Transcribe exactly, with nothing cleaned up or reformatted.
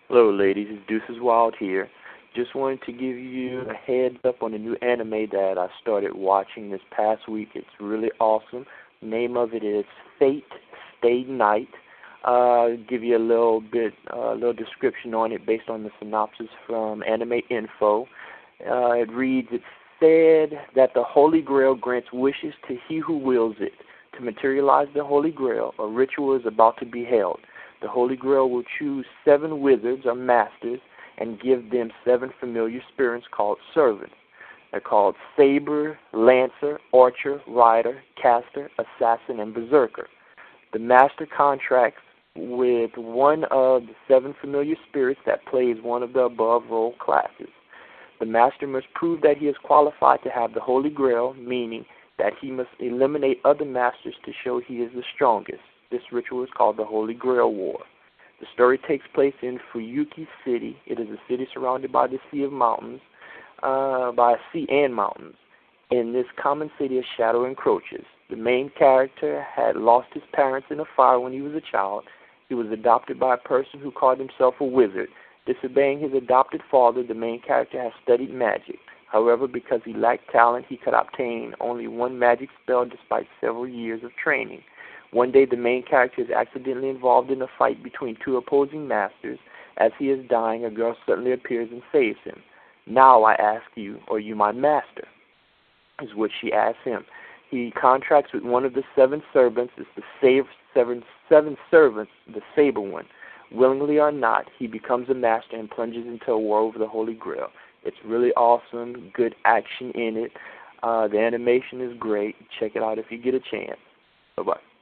Hello, ladies. It's Deuces Wild here. Just wanted to give you a heads up on a new anime that I started watching this past week. It's really awesome. The name of it is Fate Stay Night. Uh, give you a little bit, a uh, little description on it based on the synopsis from Anime Info. Uh, it reads, "It's said that the Holy Grail grants wishes to he who wills it. To materialize the Holy Grail, a ritual is about to be held. The Holy Grail will choose seven wizards or masters and give them seven familiar spirits called servants. They're called Saber, Lancer, Archer, Rider, Caster, Assassin, and Berserker. The master contracts with one of the seven familiar spirits that plays one of the above role classes. The master must prove that he is qualified to have the Holy Grail, meaning that he must eliminate other masters to show he is the strongest. This ritual is called the Holy Grail War. The story takes place in Fuyuki City. It is a city surrounded by the sea of mountains, uh, by a sea and mountains. In this common city, a shadow encroaches. The main character had lost his parents in a fire when he was a child. He was adopted by a person who called himself a wizard. Disobeying his adopted father, the main character has studied magic. However, because he lacked talent, he could obtain only one magic spell despite several years of training. One day, the main character is accidentally involved in a fight between two opposing masters. As he is dying, a girl suddenly appears and saves him. "Now I ask you, are you my master?" is what she asks him. He contracts with one of the seven servants. It's the save, seven, seven servants, the Saber one. Willingly or not, he becomes a master and plunges into a war over the Holy Grail. It's really awesome, good action in it. Uh, the animation is great. Check it out if you get a chance. Bye-bye.